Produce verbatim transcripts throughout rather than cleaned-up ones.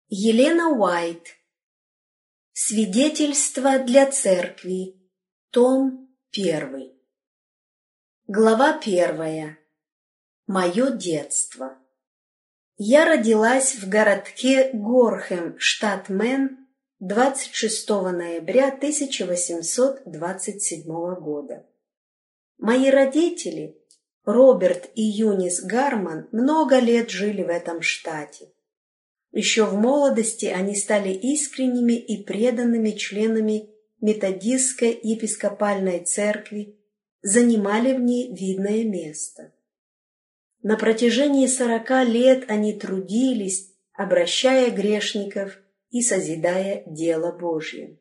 Елена Уайт. Свидетельство для церкви. Том первый. Глава первая. Мое детство. Я родилась в городке Горхэм, штат Мэн, двадцать шестого ноября тысяча восемьсот двадцать седьмого года. Мои родители, Роберт и Юнис Гарман, много лет жили в этом штате. Еще в молодости они стали искренними и преданными членами методистской епископальной церкви, занимали в ней видное место. На протяжении сорока лет они трудились, обращая грешников и созидая дело Божье.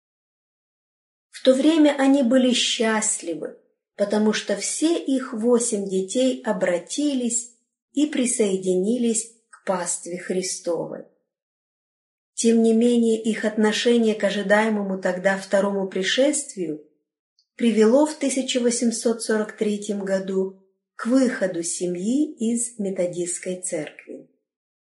В то время они были счастливы, потому что все их восемь детей обратились и присоединились к пастве Христовой. Тем не менее, их отношение к ожидаемому тогда второму пришествию привело в тысяча восемьсот сорок третьем году к выходу семьи из методистской церкви.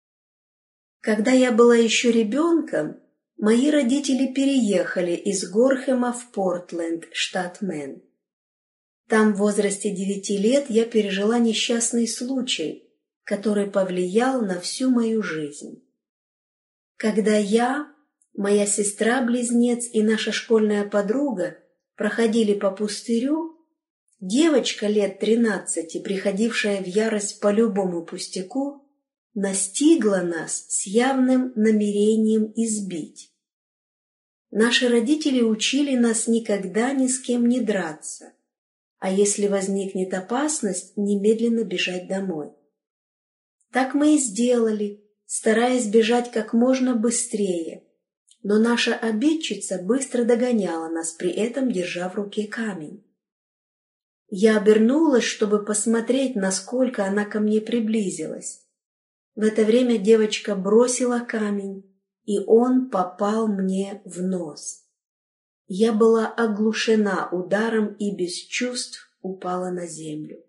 Когда я была еще ребенком, мои родители переехали из Горхэма в Портленд, штат Мэн. Там в возрасте девяти лет я пережила несчастный случай, который повлиял на всю мою жизнь. Когда я, моя сестра-близнец и наша школьная подруга проходили по пустырю, девочка лет тринадцати, приходившая в ярость по любому пустяку, настигла нас с явным намерением избить. Наши родители учили нас никогда ни с кем не драться, а если возникнет опасность, немедленно бежать домой. Так мы и сделали, стараясь бежать как можно быстрее, но наша обидчица быстро догоняла нас, при этом держа в руке камень. Я обернулась, чтобы посмотреть, насколько она ко мне приблизилась. В это время девочка бросила камень, и он попал мне в нос. Я была оглушена ударом и без чувств упала на землю.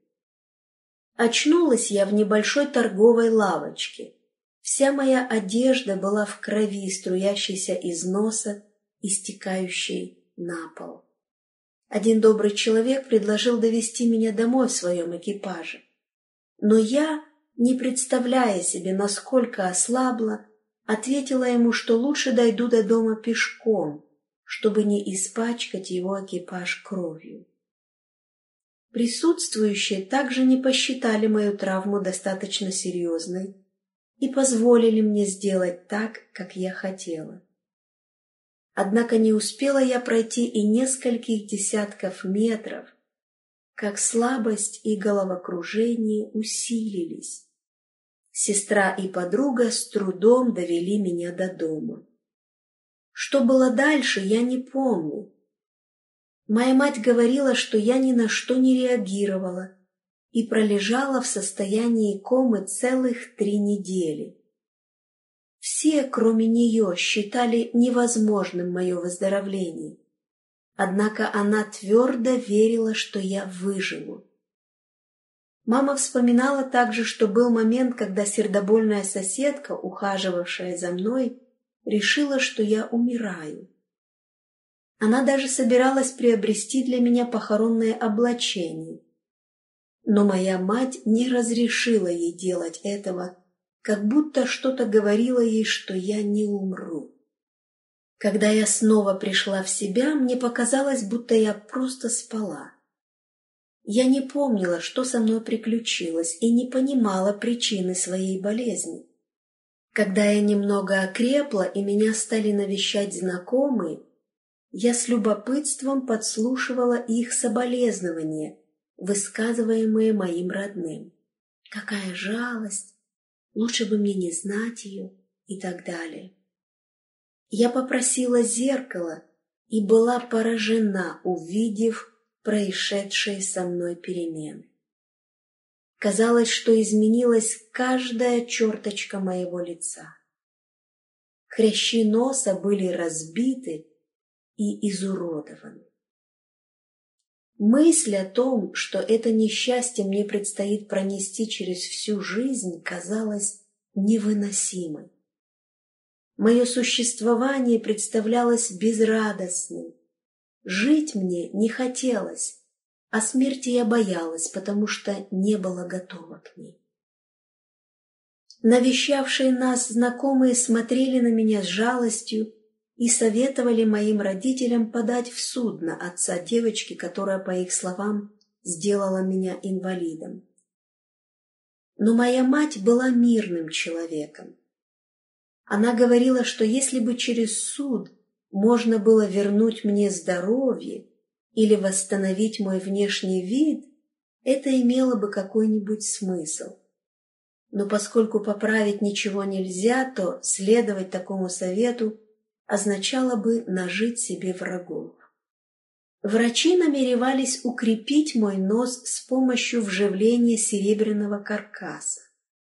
Очнулась я в небольшой торговой лавочке. Вся моя одежда была в крови, струящейся из носа и стекающей на пол. Один добрый человек предложил довезти меня домой в своем экипаже. Но я, не представляя себе, насколько ослабла, ответила ему, что лучше дойду до дома пешком, чтобы не испачкать его экипаж кровью. Присутствующие также не посчитали мою травму достаточно серьезной и позволили мне сделать так, как я хотела. Однако не успела я пройти и нескольких десятков метров, как слабость и головокружение усилились. Сестра и подруга с трудом довели меня до дома. Что было дальше, я не помню. Моя мать говорила, что я ни на что не реагировала и пролежала в состоянии комы целых три недели. Все, кроме нее, считали невозможным мое выздоровление. Однако она твердо верила, что я выживу. Мама вспоминала также, что был момент, когда сердобольная соседка, ухаживавшая за мной, решила, что я умираю. Она даже собиралась приобрести для меня похоронное облачение. Но моя мать не разрешила ей делать этого, как будто что-то говорило ей, что я не умру. Когда я снова пришла в себя, мне показалось, будто я просто спала. Я не помнила, что со мной приключилось, и не понимала причины своей болезни. Когда я немного окрепла и меня стали навещать знакомые, я с любопытством подслушивала их соболезнования, высказываемые моим родным. Какая жалость! Лучше бы мне не знать ее и так далее. Я попросила зеркало и была поражена, увидев происшедшие со мной перемены. Казалось, что изменилась каждая черточка моего лица. Хрящи носа были разбиты и изуродованы. Мысль о том, что это несчастье мне предстоит пронести через всю жизнь, казалась невыносимой. Мое существование представлялось безрадостным. Жить мне не хотелось, а смерти я боялась, потому что не была готова к ней. Навещавшие нас знакомые смотрели на меня с жалостью и советовали моим родителям подать в суд на отца девочки, которая, по их словам, сделала меня инвалидом. Но моя мать была мирным человеком. Она говорила, что если бы через суд можно было вернуть мне здоровье или восстановить мой внешний вид, это имело бы какой-нибудь смысл. Но поскольку поправить ничего нельзя, то следовать такому совету означало бы нажить себе врагов. Врачи намеревались укрепить мой нос с помощью вживления серебряного каркаса.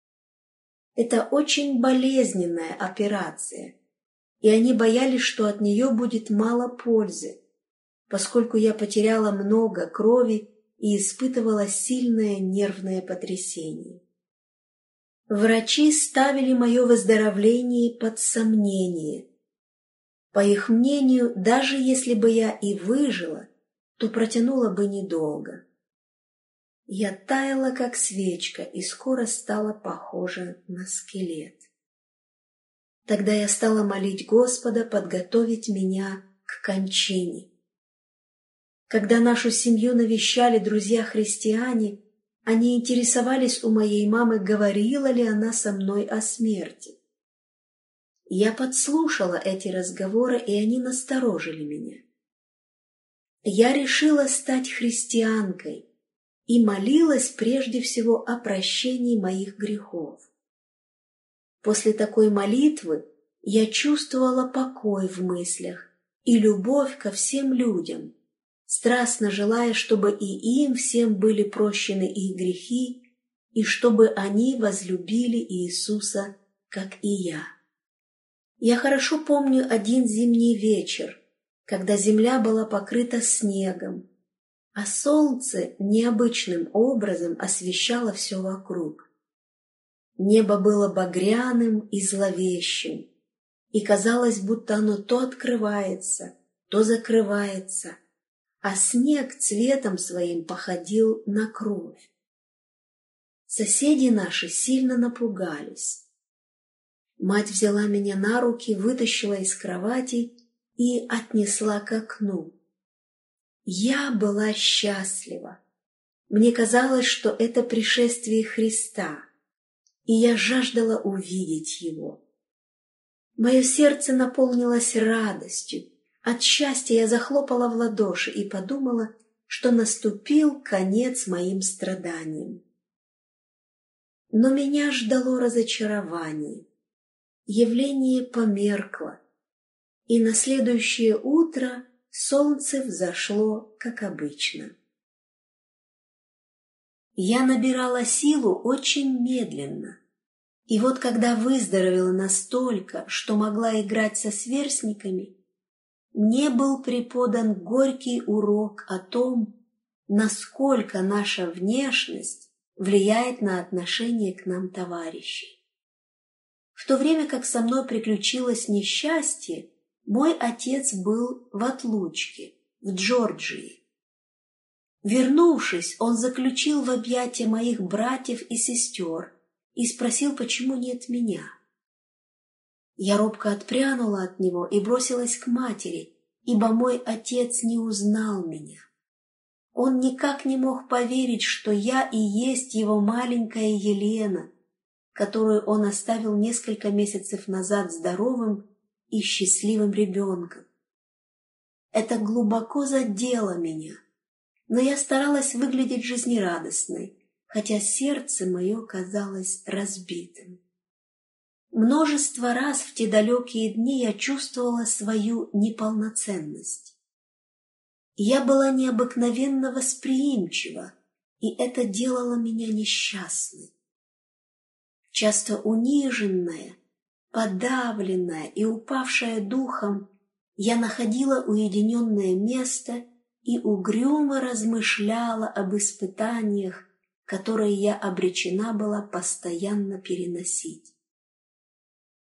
Это очень болезненная операция, и они боялись, что от нее будет мало пользы, поскольку я потеряла много крови и испытывала сильное нервное потрясение. Врачи ставили мое выздоровление под сомнение. По их мнению, даже если бы я и выжила, то протянула бы недолго. Я таяла, как свечка, и скоро стала похожа на скелет. Тогда я стала молить Господа подготовить меня к кончине. Когда нашу семью навещали друзья-христиане, они интересовались у моей мамы, говорила ли она со мной о смерти. Я подслушала эти разговоры, и они насторожили меня. Я решила стать христианкой и молилась прежде всего о прощении моих грехов. После такой молитвы я чувствовала покой в мыслях и любовь ко всем людям, страстно желая, чтобы и им всем были прощены их грехи, и чтобы они возлюбили Иисуса, как и я. Я хорошо помню один зимний вечер, когда земля была покрыта снегом, а солнце необычным образом освещало все вокруг. Небо было багряным и зловещим, и казалось, будто оно то открывается, то закрывается, а снег цветом своим походил на кровь. Соседи наши сильно напугались. Мать взяла меня на руки, вытащила из кровати и отнесла к окну. Я была счастлива. Мне казалось, что это пришествие Христа, и я жаждала увидеть Его. Мое сердце наполнилось радостью. От счастья я захлопала в ладоши и подумала, что наступил конец моим страданиям. Но меня ждало разочарование. Явление померкло, и на следующее утро солнце взошло, как обычно. Я набирала силу очень медленно, и вот когда выздоровела настолько, что могла играть со сверстниками, мне был преподан горький урок о том, насколько наша внешность влияет на отношение к нам товарищей. В то время как со мной приключилось несчастье, мой отец был в отлучке, в Джорджии. Вернувшись, он заключил в объятия моих братьев и сестер и спросил, почему нет меня. Я робко отпрянула от него и бросилась к матери, ибо мой отец не узнал меня. Он никак не мог поверить, что я и есть его маленькая Елена, которую он оставил несколько месяцев назад здоровым и счастливым ребенком. Это глубоко задело меня, но я старалась выглядеть жизнерадостной, хотя сердце мое казалось разбитым. Множество раз в те далекие дни я чувствовала свою неполноценность. Я была необыкновенно восприимчива, и это делало меня несчастной. Часто униженная, подавленная и упавшая духом, я находила уединенное место и угрюмо размышляла об испытаниях, которые я обречена была постоянно переносить. В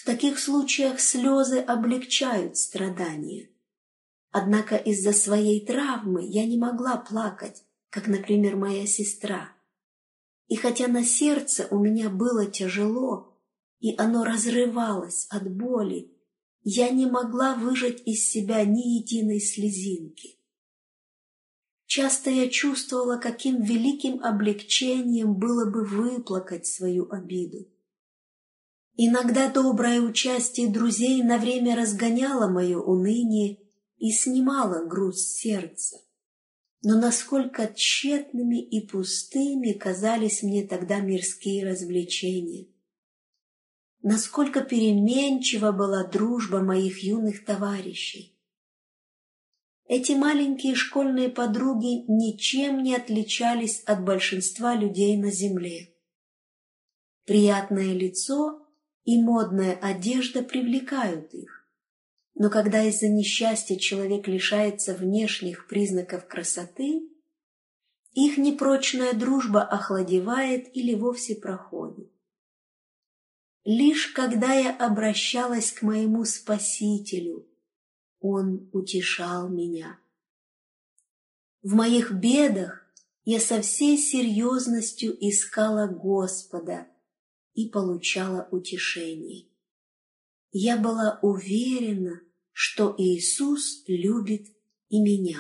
таких случаях слезы облегчают страдания. Однако из-за своей травмы я не могла плакать, как, например, моя сестра. И хотя на сердце у меня было тяжело, и оно разрывалось от боли, я не могла выжать из себя ни единой слезинки. Часто я чувствовала, каким великим облегчением было бы выплакать свою обиду. Иногда доброе участие друзей на время разгоняло мое уныние и снимало груз с сердца. Но насколько тщетными и пустыми казались мне тогда мирские развлечения. Насколько переменчива была дружба моих юных товарищей. Эти маленькие школьные подруги ничем не отличались от большинства людей на земле. Приятное лицо и модная одежда привлекают их. Но когда из-за несчастья человек лишается внешних признаков красоты, их непрочная дружба охладевает или вовсе проходит. Лишь когда я обращалась к моему Спасителю, Он утешал меня. В моих бедах я со всей серьезностью искала Господа и получала утешение. Я была уверена, что Иисус любит и меня.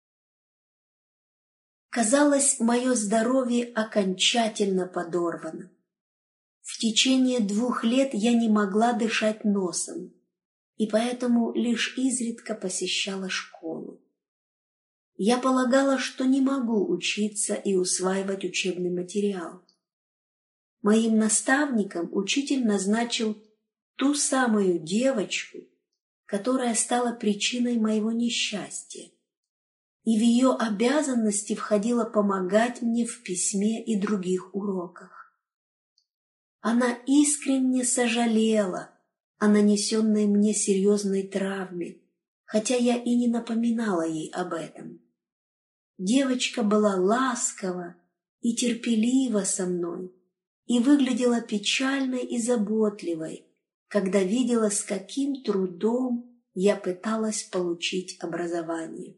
Казалось, мое здоровье окончательно подорвано. В течение двух лет я не могла дышать носом, и поэтому лишь изредка посещала школу. Я полагала, что не могу учиться и усваивать учебный материал. Моим наставником учитель назначил ту самую девочку, которая стала причиной моего несчастья, и в ее обязанности входило помогать мне в письме и других уроках. Она искренне сожалела о нанесенной мне серьезной травме, хотя я и не напоминала ей об этом. Девочка была ласкова и терпелива со мной и выглядела печальной и заботливой, когда видела, с каким трудом я пыталась получить образование.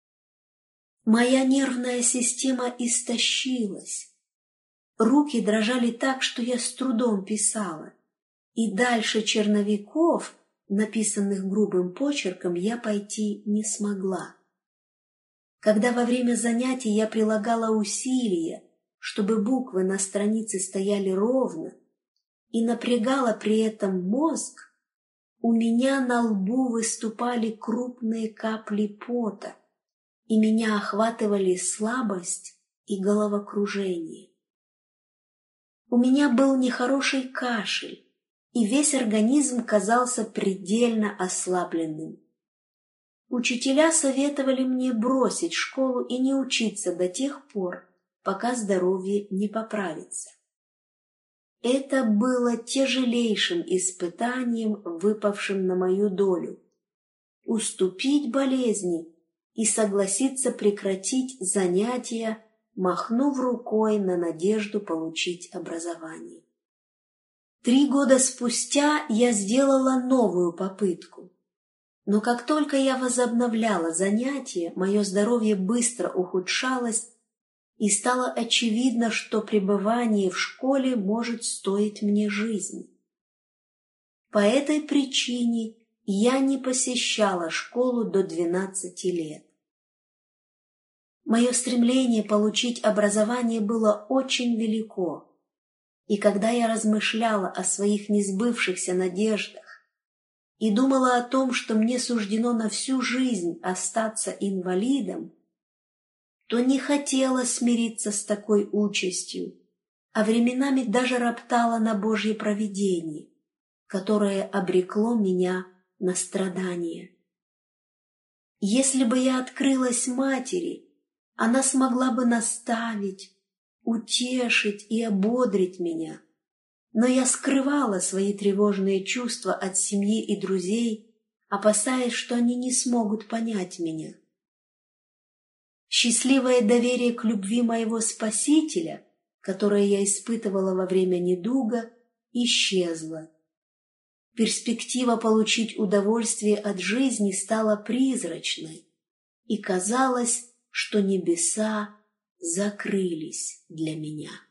Моя нервная система истощилась. Руки дрожали так, что я с трудом писала, и дальше черновиков, написанных грубым почерком, я пойти не смогла. Когда во время занятий я прилагала усилия, чтобы буквы на странице стояли ровно, и напрягала при этом мозг, у меня на лбу выступали крупные капли пота, и меня охватывали слабость и головокружение. У меня был нехороший кашель, и весь организм казался предельно ослабленным. Учителя советовали мне бросить школу и не учиться до тех пор, пока здоровье не поправится. Это было тяжелейшим испытанием, выпавшим на мою долю. Уступить болезни и согласиться прекратить занятия, махнув рукой на надежду получить образование. Три года спустя я сделала новую попытку. Но как только я возобновляла занятия, мое здоровье быстро ухудшалось, и стало очевидно, что пребывание в школе может стоить мне жизни. По этой причине я не посещала школу до двенадцати лет. Мое стремление получить образование было очень велико, и когда я размышляла о своих несбывшихся надеждах и думала о том, что мне суждено на всю жизнь остаться инвалидом, то не хотела смириться с такой участью, а временами даже роптала на Божье провидение, которое обрекло меня на страдания. Если бы я открылась матери, она смогла бы наставить, утешить и ободрить меня, но я скрывала свои тревожные чувства от семьи и друзей, опасаясь, что они не смогут понять меня. Счастливое доверие к любви моего Спасителя, которое я испытывала во время недуга, исчезло. перспектива получить удовольствие от жизни стала призрачной, и казалось, что небеса закрылись для меня.